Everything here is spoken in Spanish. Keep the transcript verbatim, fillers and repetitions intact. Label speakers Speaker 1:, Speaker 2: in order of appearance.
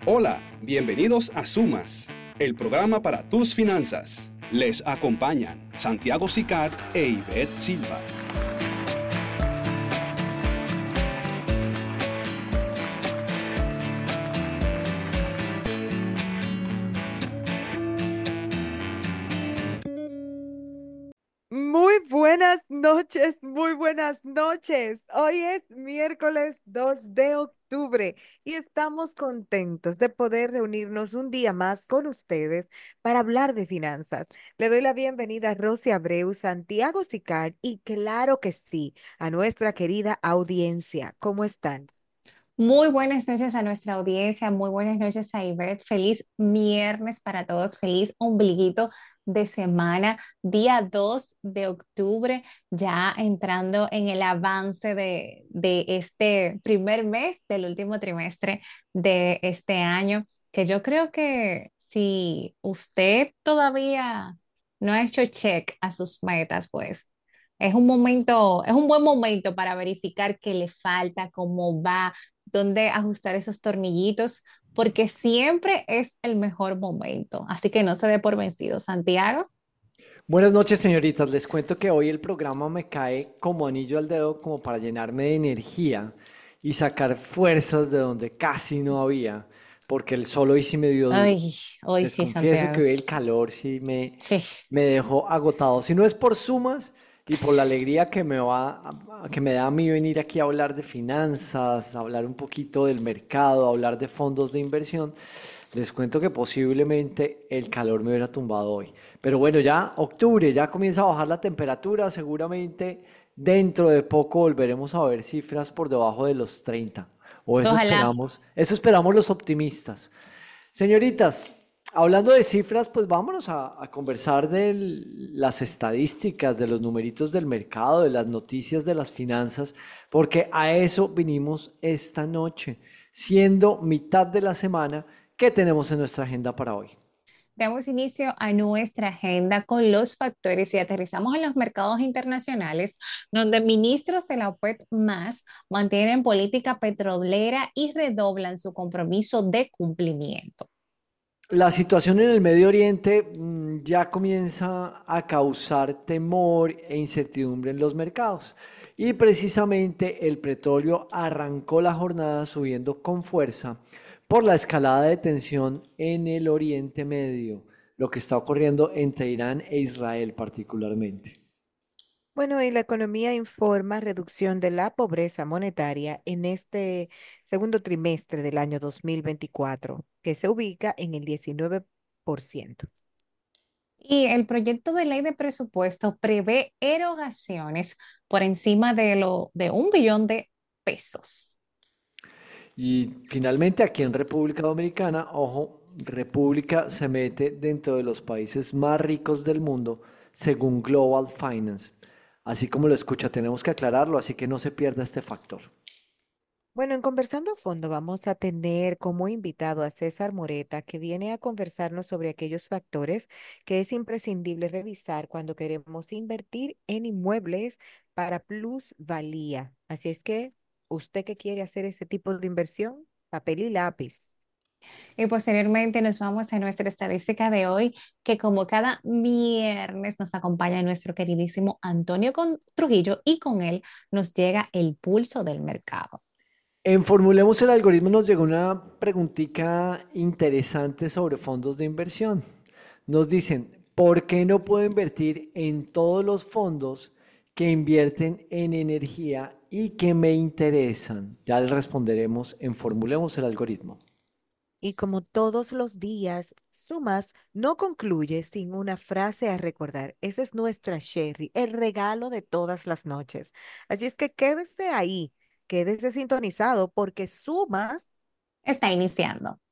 Speaker 1: Hola, bienvenidos a Sumas, el programa para tus finanzas. Les acompañan Santiago Sicar e Ivette Silva.
Speaker 2: Muy buenas noches, muy buenas noches. Hoy es miércoles dos de octubre y estamos contentos de poder reunirnos un día más con ustedes para hablar de finanzas. Le doy la bienvenida a Rosy Abreu, Santiago Sicar y claro que sí, a nuestra querida audiencia. ¿Cómo están?
Speaker 3: Muy buenas noches a nuestra audiencia, muy buenas noches a Ivette. Feliz viernes para todos, feliz ombliguito de semana, día dos de octubre, ya entrando en el avance de, de este primer mes del último trimestre de este año, que yo creo que si usted todavía no ha hecho check a sus metas, pues es un momento, es un buen momento para verificar qué le falta, cómo va, dónde ajustar esos tornillitos, porque siempre es el mejor momento. Así que no se dé por vencido, Santiago.
Speaker 4: Buenas noches, señoritas. Les cuento que hoy el programa me cae como anillo al dedo como para llenarme de energía y sacar fuerzas de donde casi no había, porque el sol hoy sí me dio duro.
Speaker 3: Ay, hoy
Speaker 4: Les
Speaker 3: sí,
Speaker 4: confieso que
Speaker 3: Santiago.
Speaker 4: hoy el calor sí me,
Speaker 3: Sí.
Speaker 4: me dejó agotado. Si no es por sumas y por la alegría que me va, a- que me da a mí venir aquí a hablar de finanzas, a hablar un poquito del mercado, a hablar de fondos de inversión, les cuento que posiblemente el calor me hubiera tumbado hoy. Pero bueno, ya octubre, ya comienza a bajar la temperatura, seguramente dentro de poco volveremos a ver cifras por debajo de los treinta. O eso
Speaker 3: Ojalá.
Speaker 4: esperamos, eso esperamos los optimistas. Señoritas, hablando de cifras, pues vámonos a, a conversar de las estadísticas, de los numeritos del mercado, de las noticias de las finanzas, porque a eso vinimos esta noche, siendo mitad de la semana. ¿Qué tenemos en nuestra agenda para hoy?
Speaker 3: Damos inicio a nuestra agenda con los factores y aterrizamos en los mercados internacionales, donde ministros de la OPEP más mantienen política petrolera y redoblan su compromiso de cumplimiento.
Speaker 4: La situación en el Medio Oriente mm, ya comienza a causar temor e incertidumbre en los mercados. Y precisamente el petróleo arrancó la jornada subiendo con fuerza por la escalada de tensión en el Oriente Medio, lo que está ocurriendo entre Irán e Israel particularmente.
Speaker 2: Bueno, y la economía informa reducción de la pobreza monetaria en este segundo trimestre del año dos mil veinticuatro, que se ubica en el diecinueve por ciento.
Speaker 3: Y el proyecto de ley de presupuesto prevé erogaciones por encima de lo de un billón de pesos.
Speaker 4: Y finalmente aquí en República Dominicana, ojo, República se mete dentro de los países más ricos del mundo según Global Finance. Así como lo escucha, tenemos que aclararlo, así que no se pierda este factor.
Speaker 2: Bueno, en Conversando a Fondo vamos a tener como invitado a César Moreta, que viene a conversarnos sobre aquellos factores que es imprescindible revisar cuando queremos invertir en inmuebles para plusvalía. Así es que, ¿usted que quiere hacer ese tipo de inversión? Papel y lápiz.
Speaker 3: Y posteriormente nos vamos a nuestra estadística de hoy, que como cada viernes nos acompaña nuestro queridísimo Antonio Con- Trujillo y con él nos llega el pulso del mercado.
Speaker 4: En Formulemos el Algoritmo nos llegó una preguntita interesante sobre fondos de inversión. Nos dicen, ¿por qué no puedo invertir en todos los fondos que invierten en energía y que me interesan? Ya les responderemos en Formulemos el Algoritmo.
Speaker 2: Y como todos los días, Sumas no concluye sin una frase a recordar. Esa es nuestra Sherry, el regalo de todas las noches. Así es que quédese ahí, quédese sintonizado porque Sumas
Speaker 3: Está iniciando.